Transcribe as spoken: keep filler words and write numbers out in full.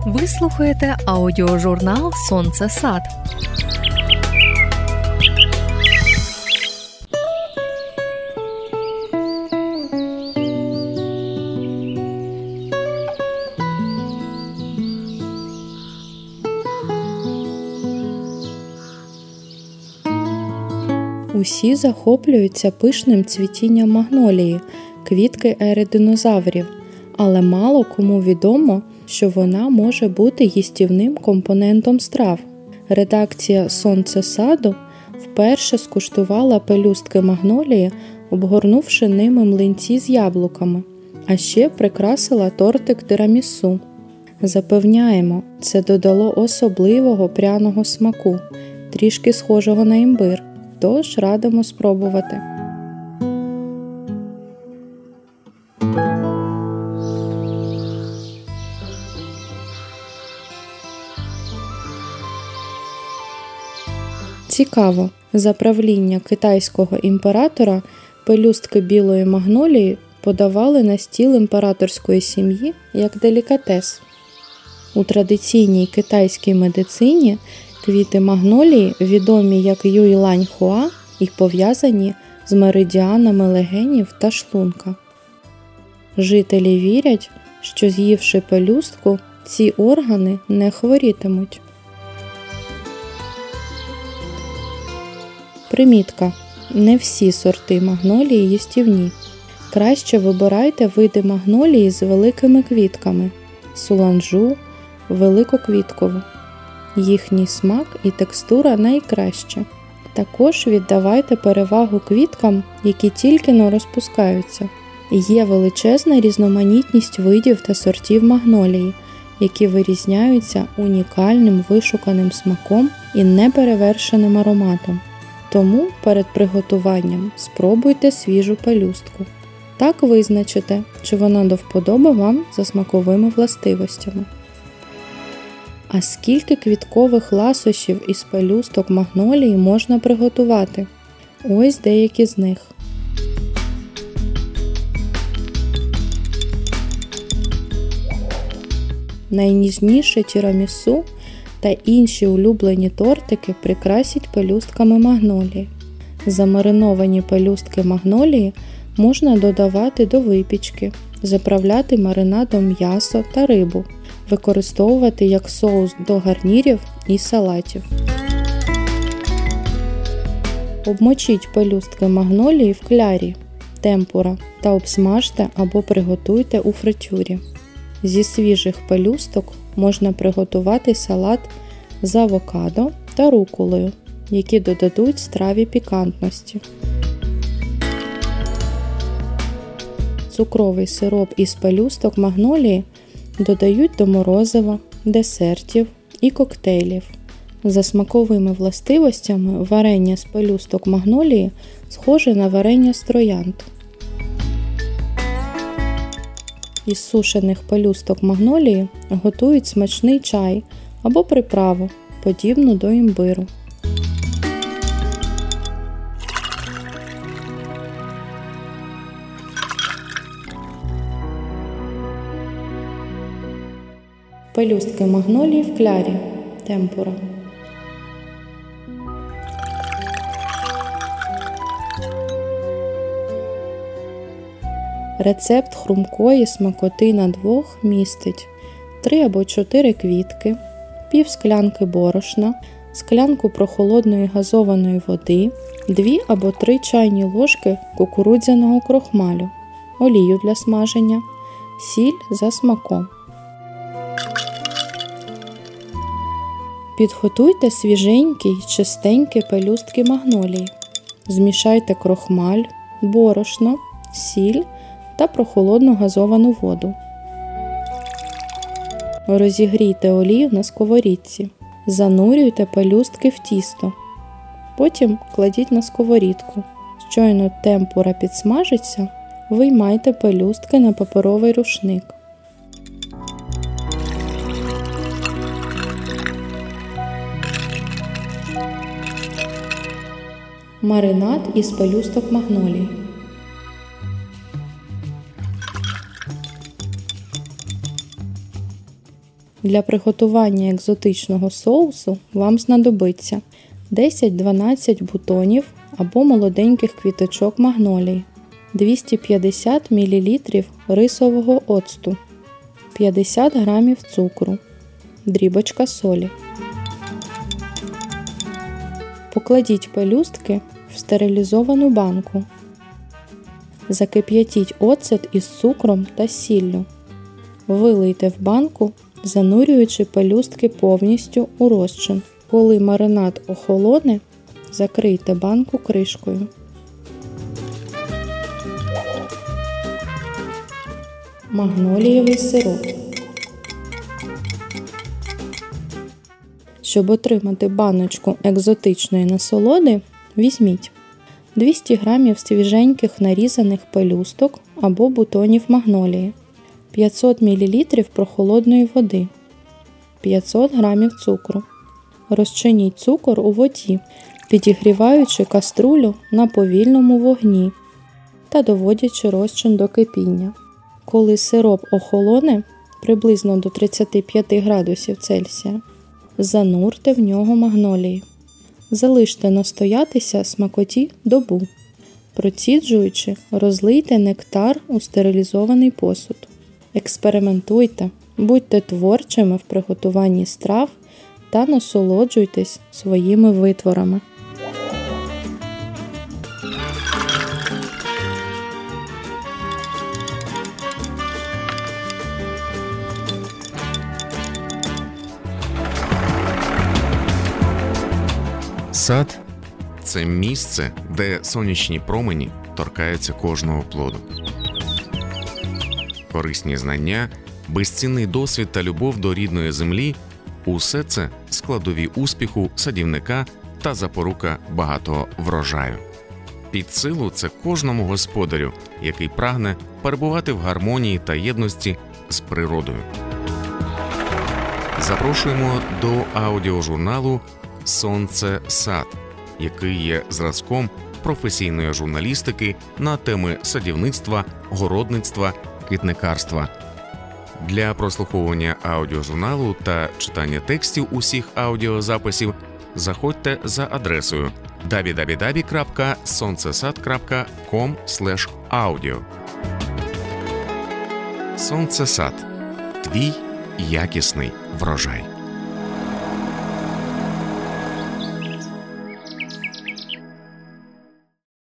Ви слухаєте аудіожурнал «Сонце Сад». Усі захоплюються пишним цвітінням магнолії, квітки ери динозаврів, але мало кому відомо, що вона може бути їстівним компонентом страв. Редакція «Сонце Саду» вперше скуштувала пелюстки магнолії, обгорнувши ними млинці з яблуками, а ще прикрасила тортик тирамісу. Запевняємо, це додало особливого пряного смаку, трішки схожого на імбир, тож радимо спробувати. Цікаво, за правління китайського імператора пелюстки білої магнолії подавали на стіл імператорської сім'ї як делікатес. У традиційній китайській медицині квіти магнолії відомі як юйлань-хуа і пов'язані з меридіанами легенів та шлунка. Жителі вірять, що з'ївши пелюстку, ці органи не хворітимуть. Примітка. Не всі сорти магнолії їстівні. Краще вибирайте види магнолії з великими квітками – суланжу, великоквіткову. Їхній смак і текстура найкраще. Також віддавайте перевагу квіткам, які тільки-но розпускаються. Є величезна різноманітність видів та сортів магнолії, які вирізняються унікальним вишуканим смаком і неперевершеним ароматом. Тому перед приготуванням спробуйте свіжу пелюстку. Так визначите, чи вона до вподоби вам за смаковими властивостями. А скільки квіткових ласощів із пелюсток магнолії можна приготувати? Ось деякі з них. Найніжніше тірамісу та інші улюблені тортики прикрасять пелюстками магнолії. Замариновані пелюстки магнолії можна додавати до випічки, заправляти маринадом м'ясо та рибу, використовувати як соус до гарнірів і салатів. Обмочіть пелюстки магнолії в клярі, темпура та обсмажте або приготуйте у фритюрі. Зі свіжих пелюсток можна приготувати салат з авокадо та руколою, які додадуть страві пікантності. Цукровий сироп із пелюсток магнолії додають до морозива, десертів і коктейлів. За смаковими властивостями варення з пелюсток магнолії схоже на варення з троянд. Із сушених пелюсток магнолії готують смачний чай або приправу, подібну до імбиру. Пелюстки магнолії в клярі, темпура. Рецепт хрумкої смакоти на двох містить три або чотири квітки, пів склянки борошна, склянку прохолодної газованої води, дві або три чайні ложки кукурудзяного крохмалю, олію для смаження, сіль за смаком. Підготуйте свіженькі й чистенькі пелюстки магнолії. Змішайте крохмаль, борошно, сіль та прохолодну газовану воду. Розігрійте олію на сковорідці. Занурюйте пелюстки в тісто. Потім кладіть на сковорідку. Щойно темпура підсмажиться, виймайте пелюстки на паперовий рушник. Маринад із пелюсток магнолії. Для приготування екзотичного соусу вам знадобиться десять-дванадцять бутонів або молоденьких квіточок магнолії, двісті п'ятдесят мілілітрів рисового оцту, п'ятдесят грамів цукру, дрібочка солі. Покладіть пелюстки в стерилізовану банку. Закип'ятіть оцет із цукром та сіллю. Вилийте в банку, занурюючи пелюстки повністю у розчин. Коли маринад охолоне, закрийте банку кришкою. Магнолієвий сироп. Щоб отримати баночку екзотичної насолоди, візьміть двісті грамів свіженьких нарізаних пелюсток або бутонів магнолії, п'ятсот мілілітрів прохолодної води, п'ятсот грамів цукру. Розчиніть цукор у воді, підігріваючи каструлю на повільному вогні та доводячи розчин до кипіння. Коли сироп охолоне приблизно до тридцять п'ять градусів Цельсія, занурте в нього магнолії. Залиште настоятися смакоті добу. Проціджуючи, розлийте нектар у стерилізований посуд. Експериментуйте, будьте творчими в приготуванні страв та насолоджуйтесь своїми витворами. Сад – це місце, де сонячні промені торкаються кожного плоду. Корисні знання, безцінний досвід та любов до рідної землі – усе це складові успіху садівника та запорука багатого врожаю. Під силу це кожному господарю, який прагне перебувати в гармонії та єдності з природою. Запрошуємо до аудіожурналу «Сонце сад», який є зразком професійної журналістики на теми садівництва, городництва, квітникарства. Для прослуховування аудіожурналу та читання текстів усіх аудіозаписів заходьте за адресою дабл ю дабл ю дабл ю крапка сонцесад крапка ком слеш аудіо. Сонцесад. Твій якісний врожай.